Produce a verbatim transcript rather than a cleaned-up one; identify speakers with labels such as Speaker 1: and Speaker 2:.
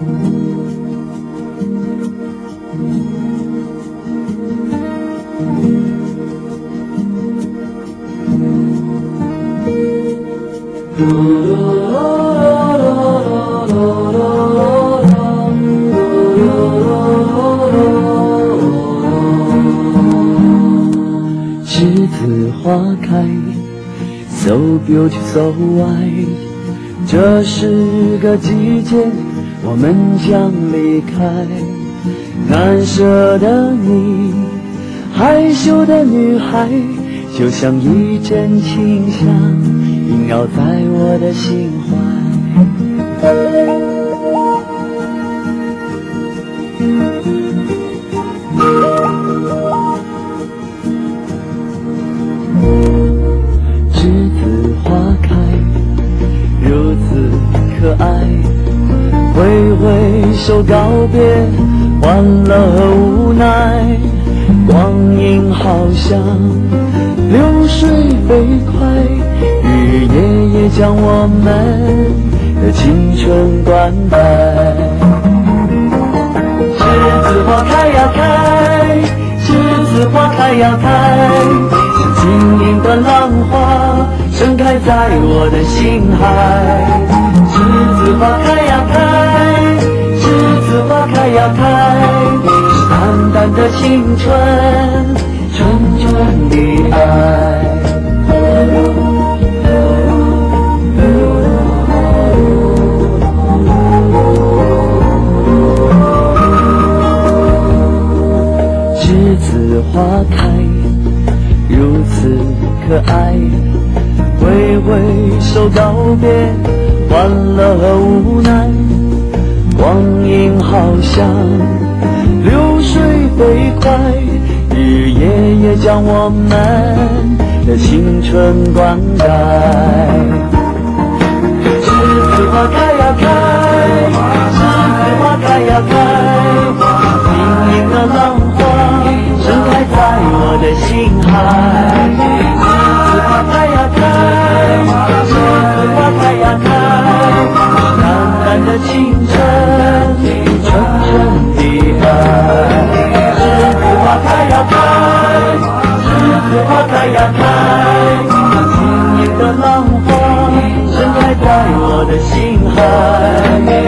Speaker 1: 栀子花开 So beautiful, so white 这是个季节，我们将离开。难舍的你，害羞的女孩，就像一阵清香，萦绕在我的心怀。栀子花开，如此可爱，挥挥手告别，欢乐无奈。光阴好像流水飞快，日夜夜将我们的青春灌溉。栀子花开呀开，栀子花开呀开，像晶莹的浪花盛开在我的心海。栀子花开呀开，栀子花开呀开，是淡淡的青春，纯纯的爱。栀子花开，如此可爱，挥挥手告别，欢乐无奈。光阴好像流水飞快，日夜夜将我们的青春灌溉。栀子花开呀开，栀子花开呀开，晶莹的浪花盛开在我的心海。栀子花开呀开，栀子花开呀开，淡淡的青春，纯纯的爱。栀子花开呀开，栀子花开呀开，晶莹的浪花盛开在我的心海。